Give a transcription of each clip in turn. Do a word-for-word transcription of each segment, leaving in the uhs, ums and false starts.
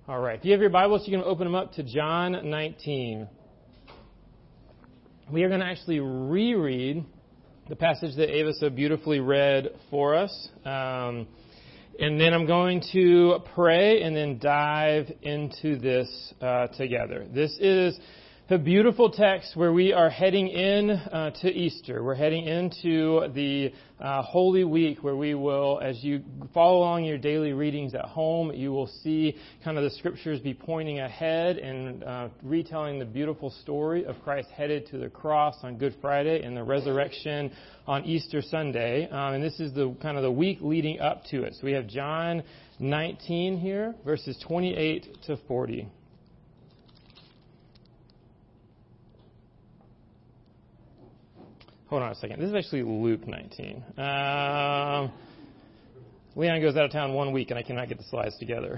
All right. If you have your Bibles, you can open them up to John nineteen. We are going to actually reread the passage that Ava so beautifully read for us. Um, and then I'm going to pray and then dive into this uh, together. This is the beautiful text where we are heading in uh, to Easter. We're heading into the uh, Holy Week where we will, as you follow along your daily readings at home, you will see kind of the scriptures be pointing ahead and uh, retelling the beautiful story of Christ headed to the cross on Good Friday and the resurrection on Easter Sunday. Um, and this is the kind of the week leading up to it. So we have John nineteen here, verses twenty-eight to forty. Hold on a second. This is actually Luke nineteen. Um, Leon goes out of town one week, and I cannot get the slides together.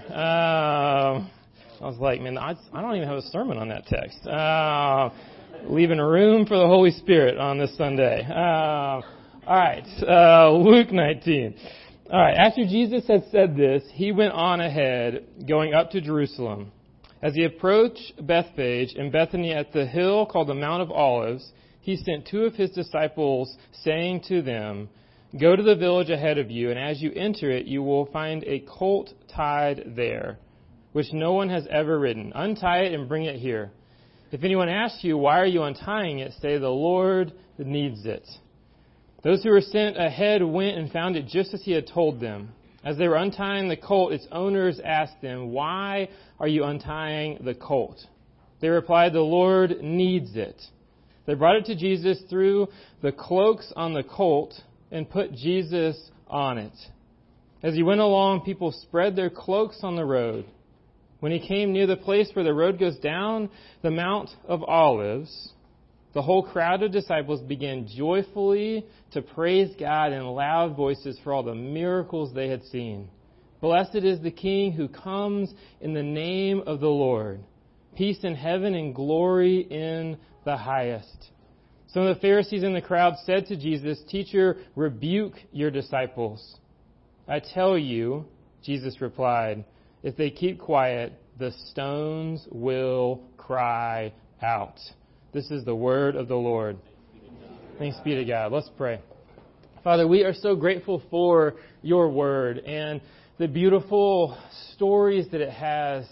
Um, I was like, man, I, I don't even have a sermon on that text. Uh, leaving room for the Holy Spirit on this Sunday. Uh, all right, uh, Luke nineteen. All right, after Jesus had said this, he went on ahead, going up to Jerusalem. As he approached Bethphage and Bethany at the hill called the Mount of Olives, he sent two of his disciples, saying to them, "Go to the village ahead of you, and as you enter it, you will find a colt tied there, which no one has ever ridden. Untie it and bring it here. If anyone asks you, 'Why are you untying it?' say, 'The Lord needs it.'" Those who were sent ahead went and found it just as he had told them. As they were untying the colt, its owners asked them, "Why are you untying the colt?" They replied, "The Lord needs it." They brought it to Jesus, threw the cloaks on the colt, and put Jesus on it. As he went along, people spread their cloaks on the road. When he came near the place where the road goes down the Mount of Olives, the whole crowd of disciples began joyfully to praise God in loud voices for all the miracles they had seen. "Blessed is the King who comes in the name of the Lord. Peace in heaven and glory in the highest." Some of the Pharisees in the crowd said to Jesus, "Teacher, rebuke your disciples." "I tell you," Jesus replied, "if they keep quiet, the stones will cry out." This is the word of the Lord. Thanks be to God. Let's pray. Father, we are so grateful for your word and the beautiful stories that it has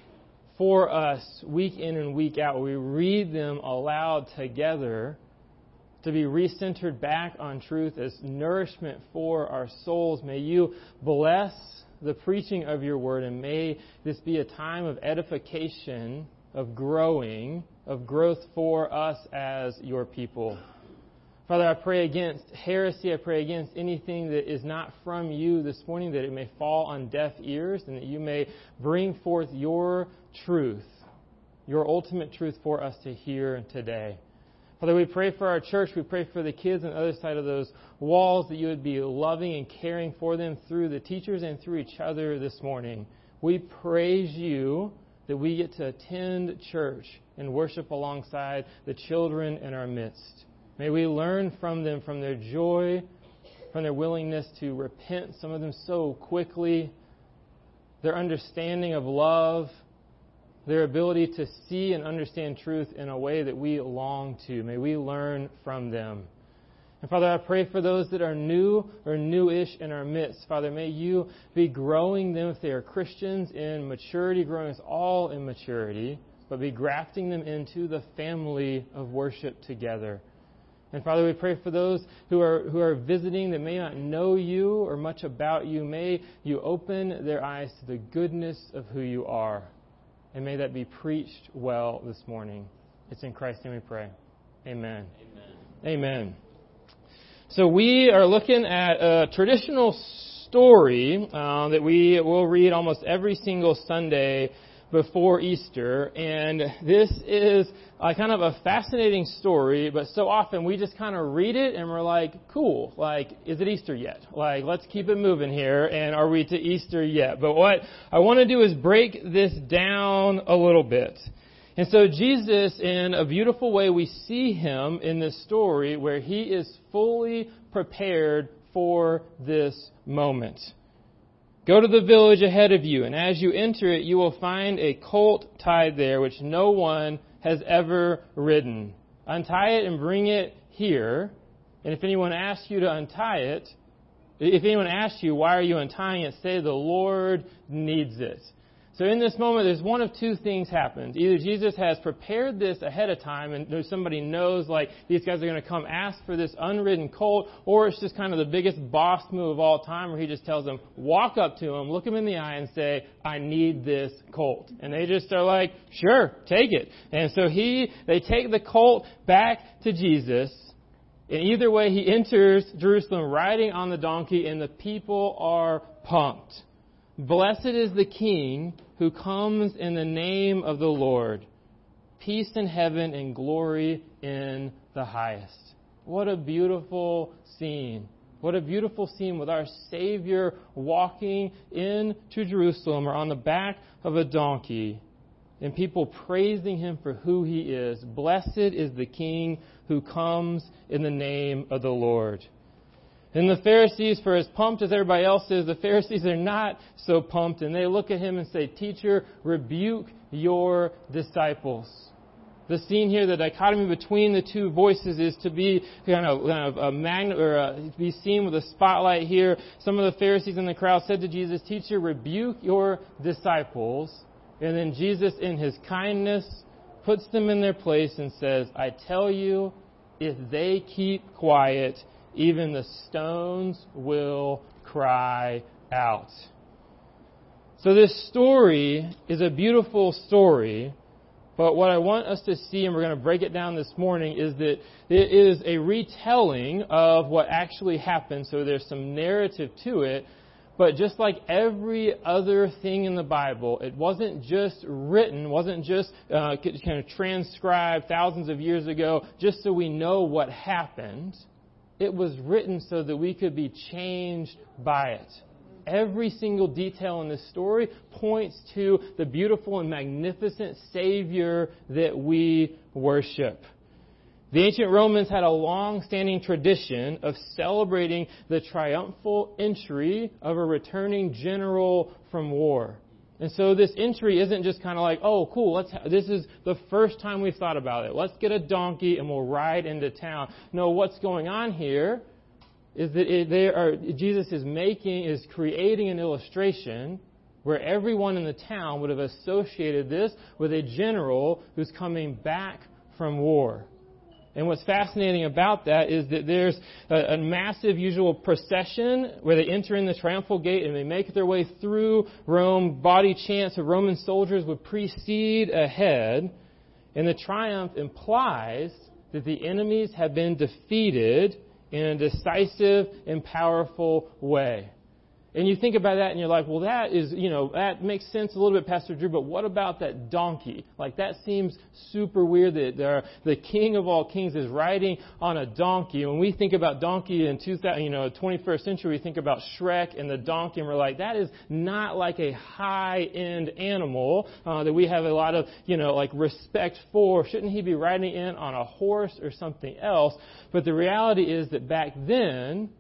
for us week in and week out. We read them aloud together to be recentered back on truth as nourishment for our souls. May you bless the preaching of your word, and may this be a time of edification, of growing, of growth for us as your people. Father, I pray against heresy. I pray against anything that is not from you this morning, that it may fall on deaf ears and that you may bring forth your truth, your ultimate truth for us to hear today. Father, we pray for our church. We pray for the kids on the other side of those walls, that you would be loving and caring for them through the teachers and through each other this morning. We praise you that we get to attend church and worship alongside the children in our midst. May we learn from them, from their joy, from their willingness to repent, some of them so quickly, their understanding of love, their ability to see and understand truth in a way that we long to. May we learn from them. And Father, I pray for those that are new or newish in our midst. Father, may you be growing them if they are Christians in maturity, growing us all in maturity, but be grafting them into the family of worship together. And Father, we pray for those who are who are visiting that may not know you or much about you. May you open their eyes to the goodness of who you are. And may that be preached well this morning. It's in Christ's name we pray. Amen. Amen. Amen. So we are looking at a traditional story uh, that we will read almost every single Sunday before Easter, and this is a kind of a fascinating story, but so often we just kind of read it and we're like, cool, like, is it Easter yet? Like, let's keep it moving here, and are we to Easter yet? But what I want to do is break this down a little bit. And so Jesus, in a beautiful way, we see him in this story where he is fully prepared for this moment. Go to the village ahead of you, and as you enter it, you will find a colt tied there, which no one has ever ridden. Untie it and bring it here. And if anyone asks you to untie it, if anyone asks you, why are you untying it, say the Lord needs it. So in this moment, there's one of two things happens. Either Jesus has prepared this ahead of time and somebody knows, like, these guys are going to come ask for this unridden colt, or it's just kind of the biggest boss move of all time where he just tells them, walk up to him, look him in the eye and say, I need this colt. And they just are like, sure, take it. And so he, they take the colt back to Jesus. And either way, he enters Jerusalem riding on the donkey, and the people are pumped. Blessed is the King who comes in the name of the Lord. Peace in heaven and glory in the highest. What a beautiful scene. What a beautiful scene with our Savior walking into Jerusalem or on the back of a donkey, and people praising Him for who He is. Blessed is the King who comes in the name of the Lord. And the Pharisees, for as pumped as everybody else is, the Pharisees are not so pumped. And they look at Him and say, Teacher, rebuke your disciples. The scene here, the dichotomy between the two voices is to be kind of, kind of a magnet, or a, be seen with a spotlight here. Some of the Pharisees in the crowd said to Jesus, Teacher, rebuke your disciples. And then Jesus, in His kindness, puts them in their place and says, I tell you, if they keep quiet, even the stones will cry out. So this story is a beautiful story, but what I want us to see, and we're going to break it down this morning, is that it is a retelling of what actually happened. So there's some narrative to it, but just like every other thing in the Bible, it wasn't just written, wasn't just uh, kind of transcribed thousands of years ago just so we know what happened. It was written so that we could be changed by it. Every single detail in this story points to the beautiful and magnificent Savior that we worship. The ancient Romans had a long-standing tradition of celebrating the triumphal entry of a returning general from war. And so this entry isn't just kind of like, oh, cool, let's ha- this is the first time we've thought about it. Let's get a donkey and we'll ride into town. No, what's going on here is that it, they are, Jesus is making, is creating an illustration where everyone in the town would have associated this with a general who's coming back from war. And what's fascinating about that is that there's a, a massive usual procession where they enter in the triumphal gate and they make their way through Rome. Body chants of Roman soldiers would precede ahead. And the triumph implies that the enemies have been defeated in a decisive and powerful way. And you think about that and you're like, well, that is, you know, that makes sense a little bit, Pastor Drew, but what about that donkey? Like, that seems super weird that the, the King of all kings is riding on a donkey. When we think about donkey in two thousand, you know, twenty-first century, we think about Shrek and the donkey, and we're like, that is not like a high-end animal uh, that we have a lot of, you know, like respect for. Shouldn't he be riding in on a horse or something else? But the reality is that back then,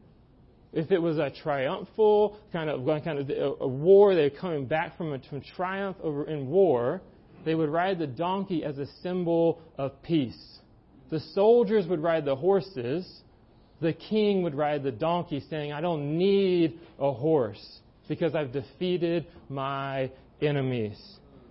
if it was a triumphal kind of kind of a war, they're coming back from a from triumph over in war, they would ride the donkey as a symbol of peace. The soldiers would ride the horses. The king would ride the donkey, saying, I don't need a horse because I've defeated my enemies.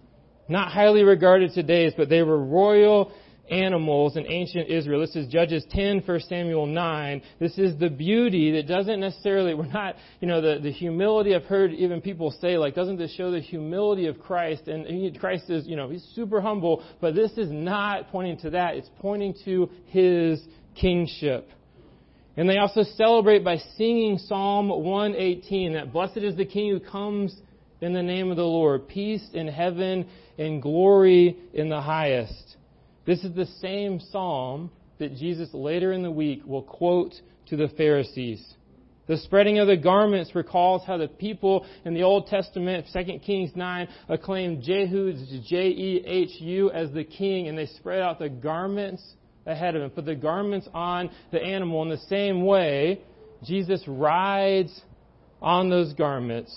Not highly regarded today, but they were royal animals in ancient Israel. This is Judges ten, First Samuel nine. This is the beauty that doesn't necessarily, we're not, you know, the, the humility I've heard even people say, like, doesn't this show the humility of Christ? And he, Christ is, you know, He's super humble, but this is not pointing to that. It's pointing to His kingship. And they also celebrate by singing Psalm one eighteen, that blessed is the King who comes in the name of the Lord, peace in heaven and glory in the highest. This is the same psalm that Jesus later in the week will quote to the Pharisees. The spreading of the garments recalls how the people in the Old Testament, Second Kings nine, acclaimed Jehu, J E H U, as the king, and they spread out the garments ahead of him, put the garments on the animal. In the same way, Jesus rides on those garments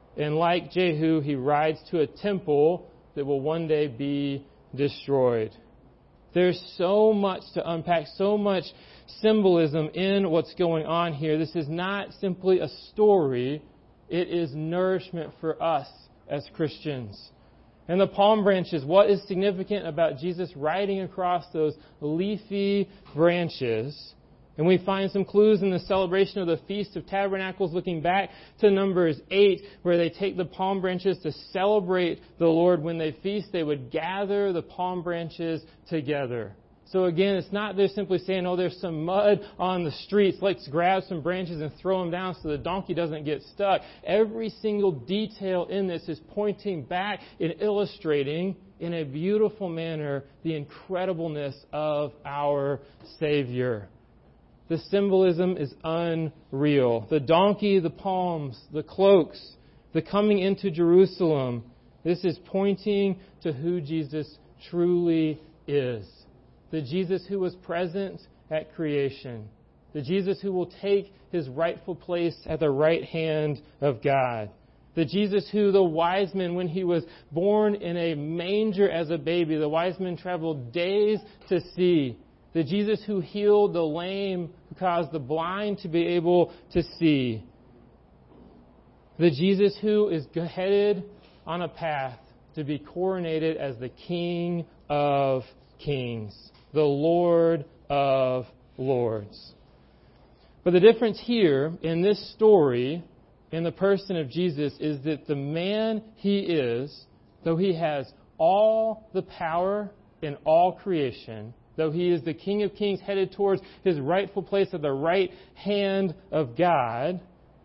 And like Jehu, he rides to a temple that will one day be destroyed. There's so much to unpack, so much symbolism in what's going on here. This is not simply a story. It is nourishment for us as Christians. And the palm branches, what is significant about Jesus riding across those leafy branches? And we find some clues in the celebration of the Feast of Tabernacles, looking back to Numbers eight, where they take the palm branches to celebrate the Lord. When they feast, they would gather the palm branches together. So again, it's not they're simply saying, oh, there's some mud on the streets. Let's grab some branches and throw them down so the donkey doesn't get stuck. Every single detail in this is pointing back and illustrating in a beautiful manner the incredibleness of our Savior. The symbolism is unreal. The donkey, the palms, the cloaks, the coming into Jerusalem. This is pointing to who Jesus truly is. The Jesus who was present at creation. The Jesus who will take His rightful place at the right hand of God. The Jesus who the wise men, when He was born in a manger as a baby, the wise men traveled days to see. The Jesus who healed the lame, who caused the blind to be able to see. The Jesus who is headed on a path to be coronated as the King of Kings, the Lord of Lords. But the difference here in this story, in the person of Jesus, is that the man He is, though He has all the power in all creation, though He is the King of Kings headed towards His rightful place at the right hand of God,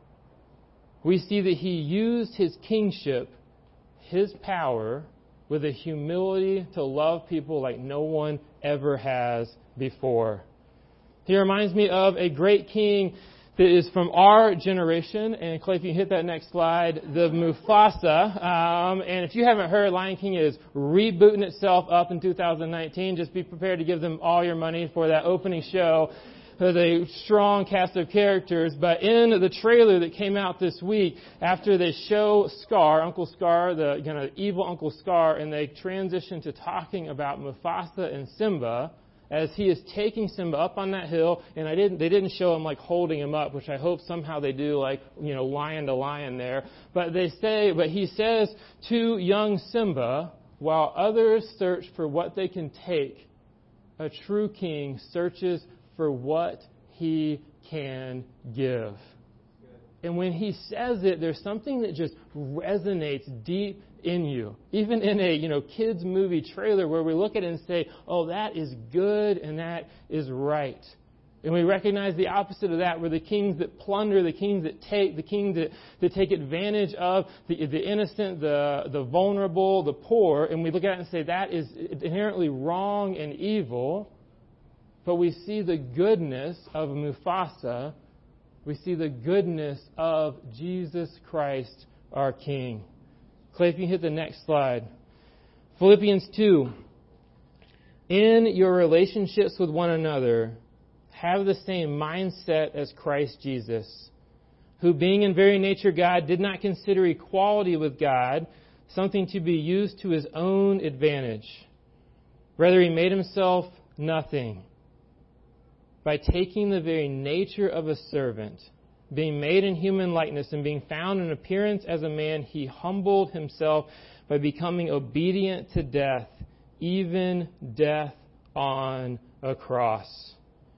we see that He used His kingship, His power, with a humility to love people like no one ever has before. He reminds me of a great king that is from our generation. And Clay, if you hit that next slide, the Mufasa. Um, and if you haven't heard, Lion King is rebooting itself up in two thousand nineteen. Just be prepared to give them all your money for that opening show. There's a strong cast of characters. But in the trailer that came out this week, after they show Scar, Uncle Scar, the you know, evil Uncle Scar, and they transition to talking about Mufasa and Simba, as he is taking Simba up on that hill, and I didn't, they didn't show him like holding him up, which I hope somehow they do, like, you know, lion to lion there. But they say, but he says to young Simba, while others search for what they can take, a true king searches for what he can give. And when he says it, there's something that just resonates deep in you. Even in a, you know, kids movie trailer where we look at it and say, oh, that is good and that is right. And we recognize the opposite of that, where the kings that plunder, the kings that take, the kings that, that take advantage of the, the innocent, the, the vulnerable, the poor, and we look at it and say that is inherently wrong and evil. But we see the goodness of Mufasa. We see the goodness of Jesus Christ, our King. Clay, if you hit the next slide. Philippians two. In your relationships with one another, have the same mindset as Christ Jesus, who being in very nature God, did not consider equality with God something to be used to His own advantage. Rather, He made Himself nothing by taking the very nature of a servant, being made in human likeness and being found in appearance as a man, He humbled Himself by becoming obedient to death, even death on a cross.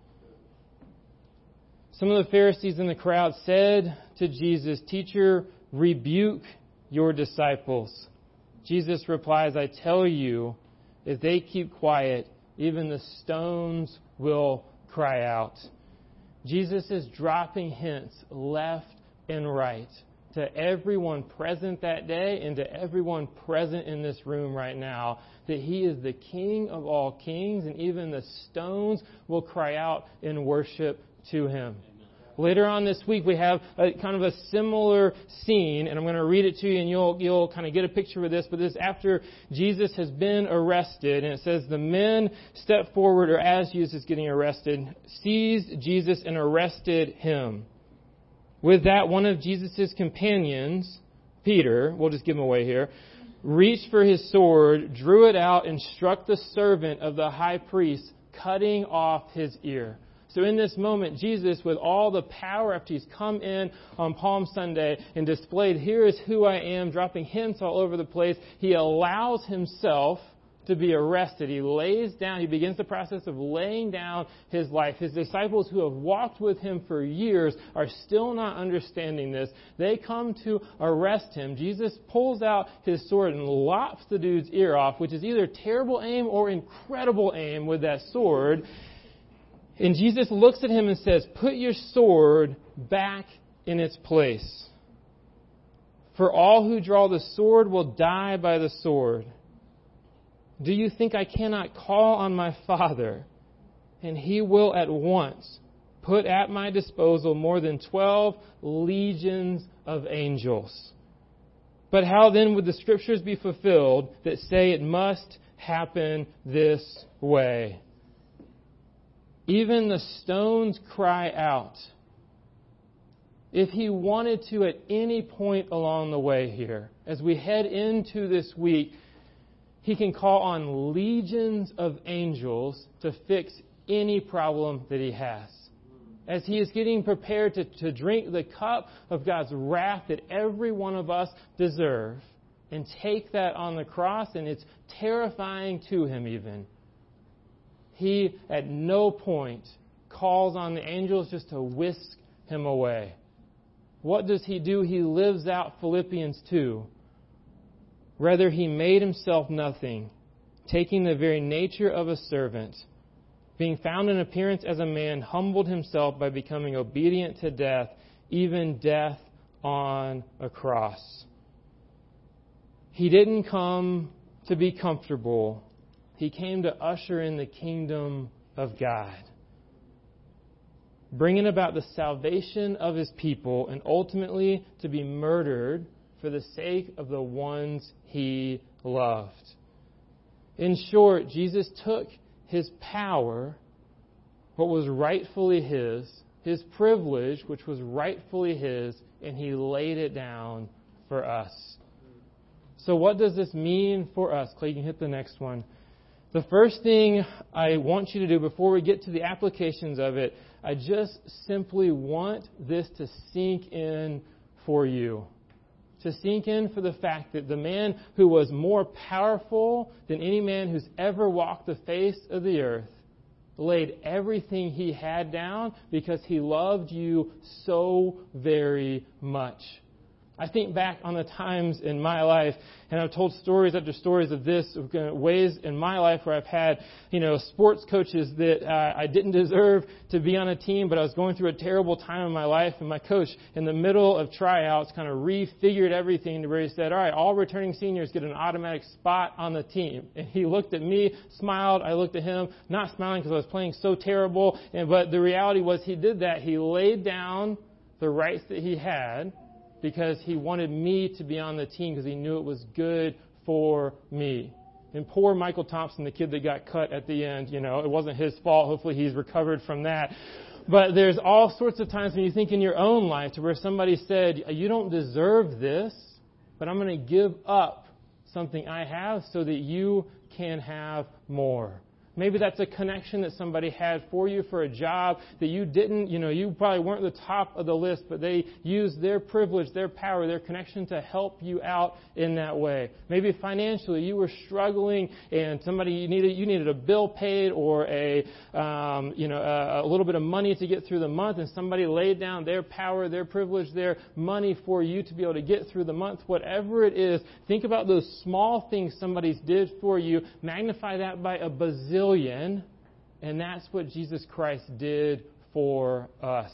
Some of the Pharisees in the crowd said to Jesus, "Teacher, rebuke your disciples." Jesus replies, "I tell you, if they keep quiet, even the stones will cry out." Jesus is dropping hints left and right to everyone present that day and to everyone present in this room right now that He is the King of all kings, and even the stones will cry out in worship to Him. Amen. Later on this week, we have a kind of a similar scene, and I'm going to read it to you, and you'll you'll kind of get a picture of this. But this after Jesus has been arrested, and it says the men stepped forward, or as Jesus is getting arrested, seized Jesus and arrested Him. With that, one of Jesus' companions Peter, we'll just give him away here, reached for his sword, drew it out, and struck the servant of the high priest, cutting off his ear. So in this moment, Jesus, with all the power after he's come in on Palm Sunday and displayed, here is who I am, dropping hints all over the place, he allows himself to be arrested. He lays down, he begins the process of laying down his life. His disciples who have walked with him for years are still not understanding this. They come to arrest him. Jesus pulls out his sword and lops the dude's ear off, which is either terrible aim or incredible aim with that sword. And Jesus looks at him and says, put your sword back in its place. For all who draw the sword will die by the sword. Do you think I cannot call on my Father, and he will at once put at my disposal more than twelve legions of angels? But how then would the Scriptures be fulfilled that say it must happen this way? Even the stones cry out. If he wanted to at any point along the way here, as we head into this week, he can call on legions of angels to fix any problem that he has. As he is getting prepared to, to drink the cup of God's wrath that every one of us deserve and take that on the cross, and it's terrifying to him even. He at no point calls on the angels just to whisk him away. What does he do? He lives out Philippians two. Rather, he made himself nothing, taking the very nature of a servant. Being found in appearance as a man, humbled himself by becoming obedient to death, even death on a cross. He didn't come to be comfortable. He came to usher in the kingdom of God, bringing about the salvation of his people and ultimately to be murdered for the sake of the ones he loved. In short, Jesus took his power, what was rightfully his, his privilege, which was rightfully his, and he laid it down for us. So what does this mean for us? Clay, you can hit the next one. The first thing I want you to do before we get to the applications of it, I just simply want this to sink in for you. To sink in for the fact that the man who was more powerful than any man who's ever walked the face of the earth laid everything he had down because he loved you so very much. I think back on the times in my life, and I've told stories after stories of this, ways in my life where I've had, you know, sports coaches that uh, I didn't deserve to be on a team, but I was going through a terrible time in my life, and my coach, in the middle of tryouts, kind of refigured everything to where he said, all right, all returning seniors get an automatic spot on the team. And he looked at me, smiled, I looked at him, not smiling because I was playing so terrible, and but the reality was he did that. He laid down the rights that he had, because he wanted me to be on the team because he knew it was good for me. And poor Michael Thompson, the kid that got cut at the end, you know, it wasn't his fault. Hopefully he's recovered from that. But there's all sorts of times when you think in your own life to where somebody said, you don't deserve this, but I'm going to give up something I have so that you can have more. Maybe that's a connection that somebody had for you for a job that you didn't, you know, you probably weren't the top of the list, but they used their privilege, their power, their connection to help you out in that way. Maybe financially you were struggling and somebody you needed, you needed a bill paid or a, um, you know, a, a little bit of money to get through the month, and somebody laid down their power, their privilege, their money for you to be able to get through the month. Whatever it is, think about those small things somebody did for you, magnify that by a bazillion. And that's what Jesus Christ did for us.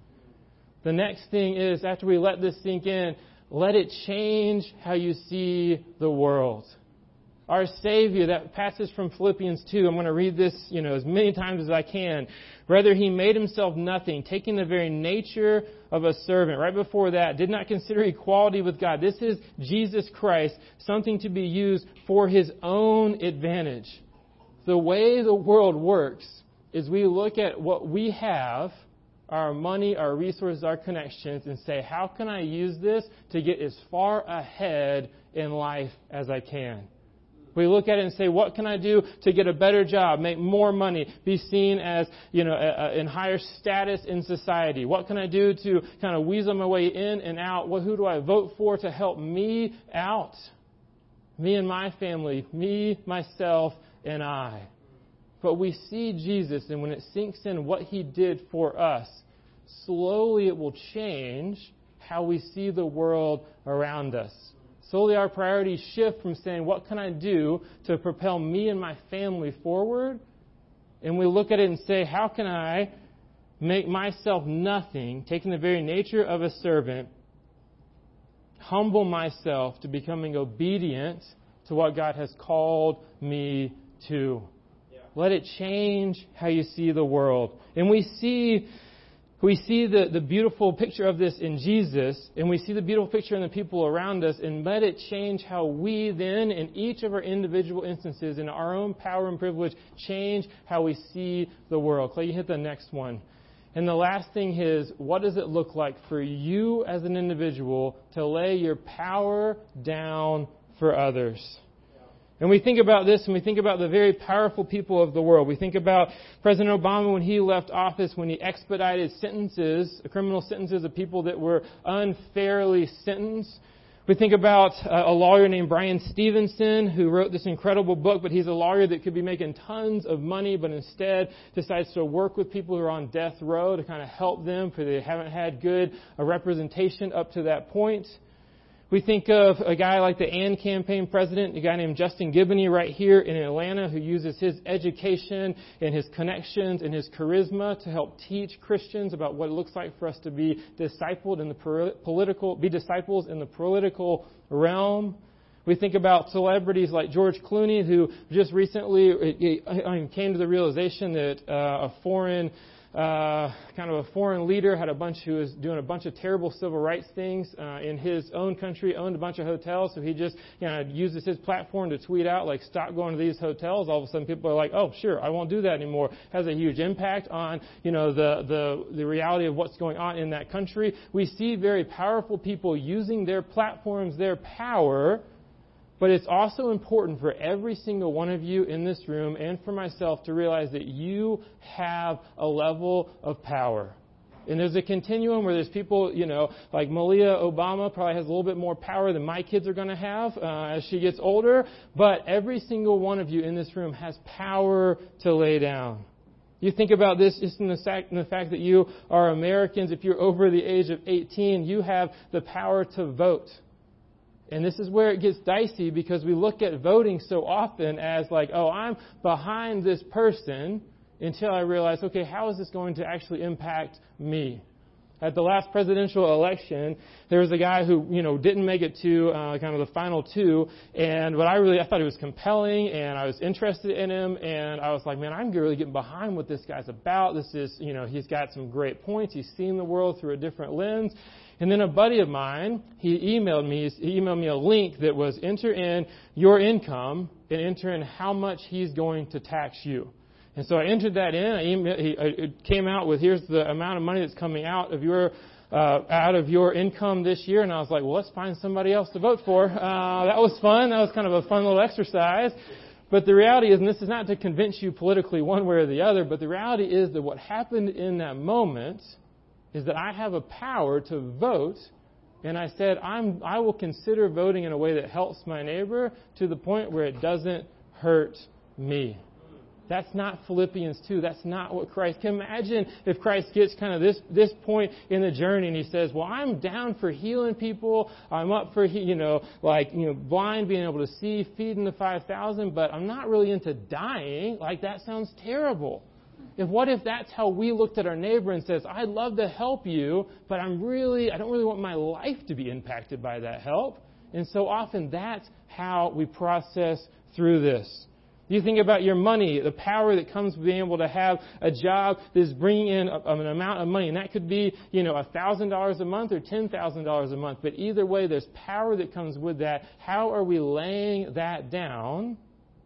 The next thing is, after we let this sink in, let it change how you see the world. Our Savior, that passage from Philippians two, I'm going to read this, you know, as many times as I can. Rather, he made himself nothing, taking the very nature of a servant. Right before that, did not consider equality with God. This is Jesus Christ, something to be used for his own advantage. The way the world works is we look at what we have our money, our resources, our connections, and say, how can I use this to get as far ahead in life as I can? We look at it and say, what can I do to get a better job, make more money, be seen as, you know, a, a, in higher status in society? What can I do to kind of weasel my way in and out? Well, who do I vote for to help me out? Me and my family, me, myself, and I. But we see Jesus, and when it sinks in what He did for us, slowly it will change how we see the world around us. Slowly our priorities shift from saying, what can I do to propel me and my family forward? And we look at it and say, how can I make myself nothing, taking the very nature of a servant, humble myself to becoming obedient to what God has called me to. Yeah. Let it change how you see the world. And we see we see the, the beautiful picture of this in Jesus, and we see the beautiful picture in the people around us, and let it change how we then, in each of our individual instances, in our own power and privilege, change how we see the world. Clay, you hit the next one. And the last thing is, what does it look like for you as an individual to lay your power down for others? And we think about this, and we think about the very powerful people of the world. We think about President Obama when he left office, when he expedited sentences, criminal sentences of people that were unfairly sentenced. We think about a lawyer named Brian Stevenson who wrote this incredible book, but he's a lawyer that could be making tons of money, but instead decides to work with people who are on death row to kind of help them because they haven't had good representation up to that point. We think of a guy like the AND campaign president, a guy named Justin Giboney right here in Atlanta who uses his education and his connections and his charisma to help teach Christians about what it looks like for us to be discipled in the political, be disciples in the political realm. We think about celebrities like George Clooney, who just recently came to the realization that uh, a foreign Uh, kind of a foreign leader had a bunch who was doing a bunch of terrible civil rights things uh, in his own country, owned a bunch of hotels, so he just you know uses his platform to tweet out like, stop going to these hotels. All of a sudden people are like, oh sure, I won't do that anymore. Has a huge impact on you know the the the reality of what's going on in that country. We see very powerful people using their platforms, their power. But it's also important for every single one of you in this room and for myself to realize that you have a level of power. And there's a continuum where there's people, you know, like Malia Obama probably has a little bit more power than my kids are going to have uh, as she gets older. But every single one of you in this room has power to lay down. You think about this just in the, fact, in the fact that you are Americans. If you're over the age of eighteen, you have the power to vote. And this is where it gets dicey because we look at voting so often as like, oh, I'm behind this person until I realize, okay, how is this going to actually impact me? At the last presidential election, there was a guy who, you know, didn't make it to uh, kind of the final two. And what I really, I thought he was compelling and I was interested in him. And I was like, man, I'm really getting behind what this guy's about. This is, you know, he's got some great points. He's seen the world through a different lens. And then a buddy of mine, he emailed me, he emailed me a link that was enter in your income and enter in how much he's going to tax you. And so I entered that in. I emailed, he, it came out with here's the amount of money that's coming out of your uh, out of your income this year. And I was like, well, let's find somebody else to vote for. Uh, that was fun. That was kind of a fun little exercise. But the reality is, and this is not to convince you politically one way or the other, but the reality is that what happened in that moment is that I have a power to vote, and I said I'm, I will consider voting in a way that helps my neighbor to the point where it doesn't hurt me. That's not Philippians two. That's not what Christ... Can imagine if Christ gets kind of this this point in the journey and he says, well, I'm down for healing people. I'm up for, you know, like, you know, blind being able to see, feeding the five thousand, but I'm not really into dying. Like, that sounds terrible. If what if that's how we looked at our neighbor and says, I'd love to help you, but I'm really, I don't really want my life to be impacted by that help. And so often that's how we process through this. You think about your money, the power that comes with being able to have a job that's bringing in a, an amount of money. And that could be, you know, one thousand dollars a month or ten thousand dollars a month. But either way, there's power that comes with that. How are we laying that down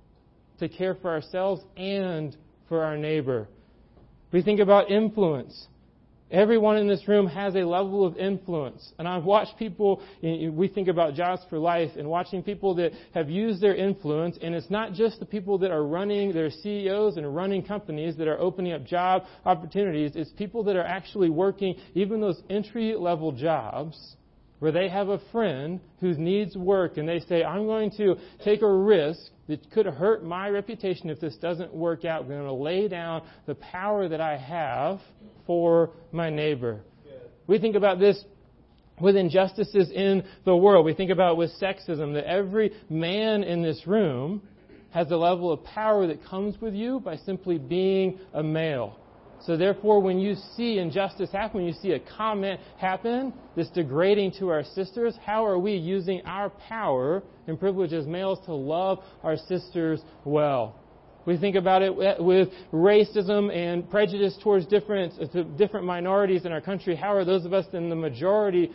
to care for ourselves and for our neighbor? We think about influence. Everyone in this room has a level of influence. And I've watched people, we think about Jobs for Life, and watching people that have used their influence, and it's not just the people that are running, their C E Os and running companies that are opening up job opportunities. It's people that are actually working even those entry-level jobs where they have a friend who needs work, and they say, I'm going to take a risk that could hurt my reputation if this doesn't work out. I'm going to lay down the power that I have for my neighbor. We think about this with injustices in the world. We think about with sexism, that every man in this room has a level of power that comes with you by simply being a male. So therefore, when you see injustice happen, when you see a comment happen that's degrading to our sisters, how are we using our power and privilege as males to love our sisters well? We think about it with racism and prejudice towards different, different minorities in our country. How are those of us in the majority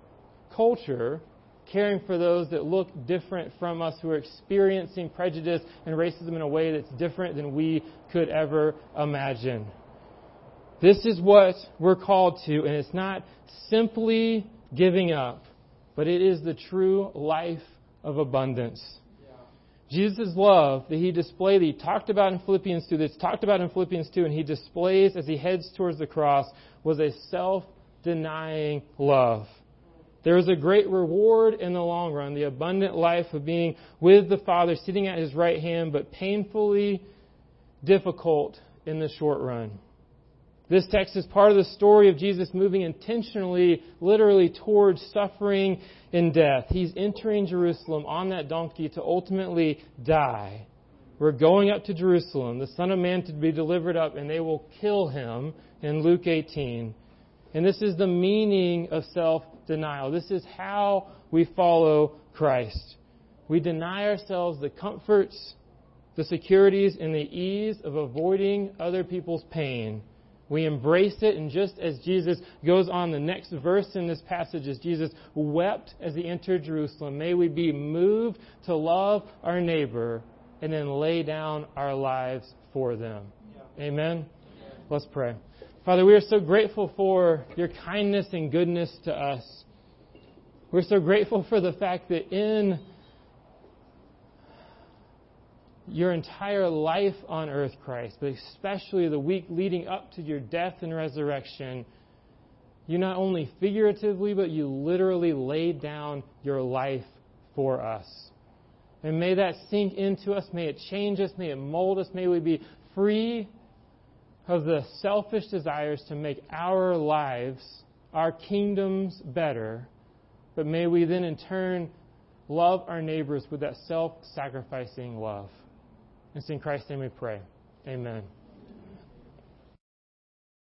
culture caring for those that look different from us, who are experiencing prejudice and racism in a way that's different than we could ever imagine? This is what we're called to, and it's not simply giving up, but it is the true life of abundance. Yeah. Jesus' love that He displayed, that He talked about in Philippians two, that's talked about in Philippians two, and He displays as He heads towards the cross, was a self-denying love. There is a great reward in the long run, the abundant life of being with the Father, sitting at His right hand, but painfully difficult in the short run. This text is part of the story of Jesus moving intentionally, literally, towards suffering and death. He's entering Jerusalem on that donkey to ultimately die. We're going up to Jerusalem, the Son of Man to be delivered up, and they will kill Him in Luke eighteen. And this is the meaning of self-denial. This is how we follow Christ. We deny ourselves the comforts, the securities, and the ease of avoiding other people's pain. We embrace it, and just as Jesus goes on, the next verse in this passage is Jesus wept as He entered Jerusalem. May we be moved to love our neighbor and then lay down our lives for them. Yeah. Amen? Yeah. Let's pray. Father, we are so grateful for Your kindness and goodness to us. We're so grateful for the fact that in Your entire life on earth, Christ, but especially the week leading up to Your death and resurrection, You not only figuratively, but You literally laid down Your life for us. And may that sink into us. May it change us. May it mold us. May we be free of the selfish desires to make our lives, our kingdoms better. But may we then in turn love our neighbors with that self-sacrificing love. It's in Christ's name we pray. Amen.